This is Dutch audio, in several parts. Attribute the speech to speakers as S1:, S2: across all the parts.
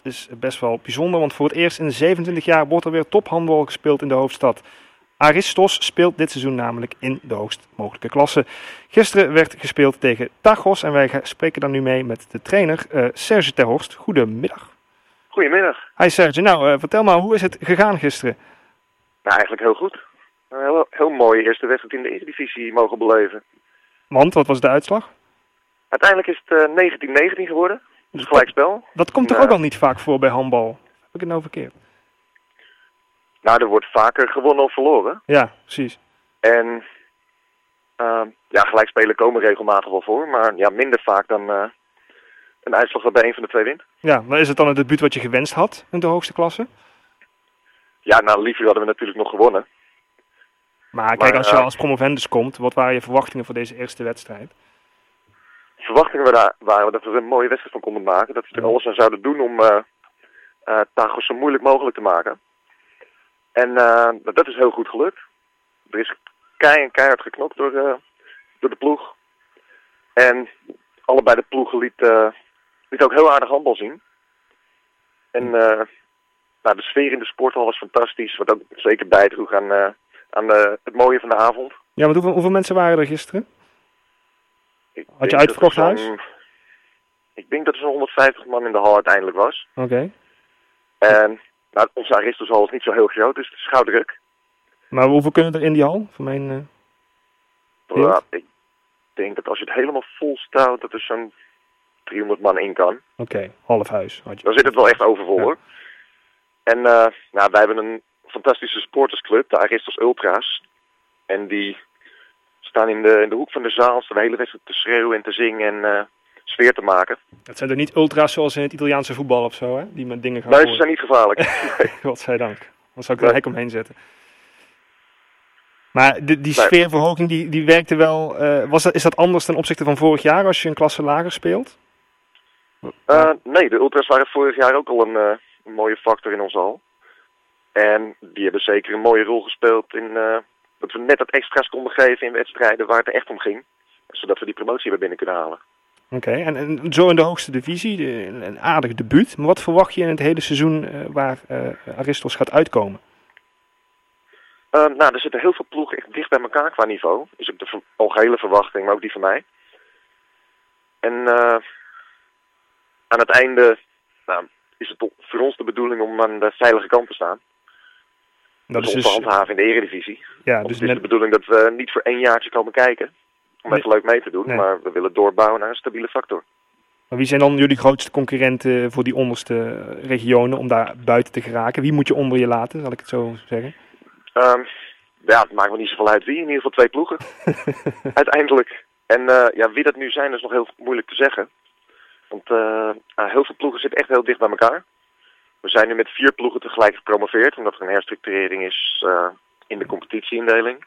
S1: is best wel bijzonder, want voor het eerst in 27 jaar wordt er weer tophandbal gespeeld in de hoofdstad. Aristos speelt dit seizoen namelijk in de hoogst mogelijke klasse. Gisteren werd gespeeld tegen Tachos en wij spreken dan nu mee met de trainer Serge ter Horst. Goedemiddag.
S2: Goedemiddag.
S1: Hi Serge, nou vertel maar, hoe is het gegaan gisteren?
S2: Nou, eigenlijk heel goed. Een heel mooie eerste wedstrijd in de Eredivisie mogen beleven.
S1: Want, wat was de uitslag?
S2: Uiteindelijk is het 19-19 geworden. Dus gelijkspel.
S1: Dat komt toch ook al niet vaak voor bij handbal? Heb ik het nou verkeerd?
S2: Nou, er wordt vaker gewonnen of verloren.
S1: Ja, precies.
S2: En gelijkspelen komen regelmatig wel voor, maar ja, minder vaak dan een uitslag waarbij een van de twee wint.
S1: Ja, maar is het dan het debuut wat je gewenst had in de hoogste klasse?
S2: Ja, nou, liever hadden we natuurlijk nog gewonnen.
S1: Maar kijk, als je als promovendus komt, wat waren je verwachtingen voor deze eerste wedstrijd?
S2: Verwachtingen waren dat we er een mooie wedstrijd van konden maken. Dat we er alles aan zouden doen om Tachos zo moeilijk mogelijk te maken. En dat is heel goed gelukt. Er is keihard geknokt door de ploeg. En allebei de ploegen liet ook heel aardig handbal zien. En de sfeer in de sporthal was fantastisch. Wat ook zeker bijdroeg aan het mooie van de avond.
S1: Ja, maar hoeveel mensen waren er gisteren? Had je uitverkocht huis?
S2: Ik denk dat er zo'n 150 man in de hal uiteindelijk was.
S1: Oké.
S2: En onze Aristoshal is niet zo heel groot, dus het is gauw druk.
S1: Maar hoeveel kunnen er in die hal? Voor mijn
S2: ik denk dat als je het helemaal vol stout, dat er zo'n 300 man in kan.
S1: Oké, half huis.
S2: Dan zit het wel echt overvol hoor. En wij hebben een fantastische supportersclub, de Aristos Ultras. En die staan in de hoek van de zaal, de hele wedstrijd te schreeuwen en te zingen en sfeer te maken.
S1: Het zijn er niet ultra's zoals in het Italiaanse voetbal of zo, hè? Die met dingen gaan
S2: Nee, ze zijn niet gevaarlijk.
S1: Godzijdank. Dan zou ik er een hek omheen zetten. Maar die sfeerverhoging die werkte wel. Is dat anders ten opzichte van vorig jaar als je een klasse lager speelt?
S2: Nee, de ultras waren vorig jaar ook al een mooie factor in onze hal. En die hebben zeker een mooie rol gespeeld in dat we net wat extra's konden geven in wedstrijden waar het er echt om ging. Zodat we die promotie weer binnen kunnen halen. Oké,
S1: en zo in de hoogste divisie, een aardig debuut. Maar wat verwacht je in het hele seizoen waar Aristos gaat uitkomen?
S2: Er zitten heel veel ploegen echt dicht bij elkaar qua niveau. Is ook de algehele verwachting, maar ook die van mij. En aan het einde is het voor ons de bedoeling om aan de veilige kant te staan. Dat is dus handhaven in de Eredivisie. Ja, dus het is de bedoeling dat we niet voor 1 jaartje komen kijken. Om even leuk mee te doen, maar we willen doorbouwen naar een stabiele factor.
S1: Maar wie zijn dan jullie grootste concurrenten voor die onderste regionen om daar buiten te geraken? Wie moet je onder je laten, zal ik het zo zeggen?
S2: Het maakt me niet zoveel uit wie. In ieder geval 2 ploegen. Uiteindelijk. En wie dat nu zijn is nog heel moeilijk te zeggen. Want heel veel ploegen zitten echt heel dicht bij elkaar. We zijn nu met 4 ploegen tegelijk gepromoveerd. Omdat er een herstructurering is in de competitieindeling.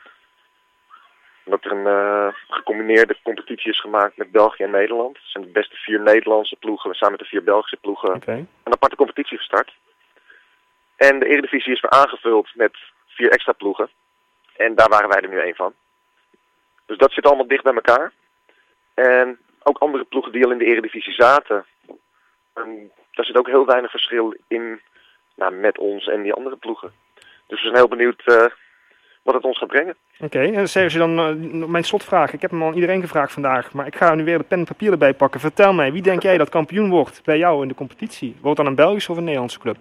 S2: Omdat er een gecombineerde competitie is gemaakt met België en Nederland. Het zijn de beste 4 Nederlandse ploegen samen met de 4 Belgische ploegen een aparte competitie gestart. En de Eredivisie is weer aangevuld met 4 extra ploegen. En daar waren wij er nu 1 van. Dus dat zit allemaal dicht bij elkaar. En ook andere ploegen die al in de Eredivisie zaten. Daar zit ook heel weinig verschil in met ons en die andere ploegen. Dus we zijn heel benieuwd wat het ons gaat brengen.
S1: Oké, en Serge, dan mijn slotvraag. Ik heb hem al iedereen gevraagd vandaag, maar ik ga nu weer de pen en papier erbij pakken. Vertel mij, wie denk jij dat kampioen wordt bij jou in de competitie? Wordt dan een Belgische of een Nederlandse club?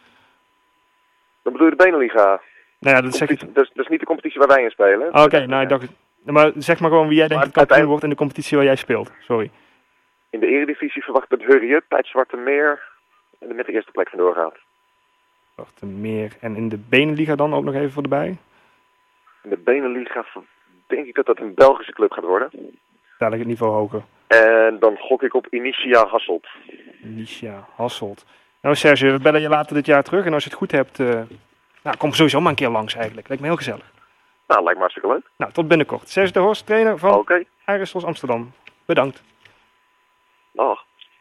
S2: Dan bedoel je de Beneliga?
S1: Nou ja, dat
S2: is niet de competitie waar wij in spelen.
S1: Oké, nou ik dacht... Maar zeg maar gewoon wie jij denkt dat kampioen wordt in de competitie waar jij speelt. Sorry.
S2: In de Eredivisie verwacht ik dat Hurry Up uit Zwarte Meer met de eerste plek vandoor gaat.
S1: Zwarte Meer. En in de Beneliga dan ook nog even voor erbij?
S2: In de Beneliga denk ik dat dat een Belgische club gaat worden.
S1: Daar ligt het niveau hoger.
S2: En dan gok ik op Initia Hasselt.
S1: Initia Hasselt. Nou Serge, we bellen je later dit jaar terug. En als je het goed hebt, kom sowieso maar een keer langs eigenlijk. Lijkt me heel gezellig.
S2: Nou, lijkt me hartstikke leuk.
S1: Nou, tot binnenkort. Serge ter Horst, trainer van Aristos Amsterdam. Bedankt.
S2: Dag.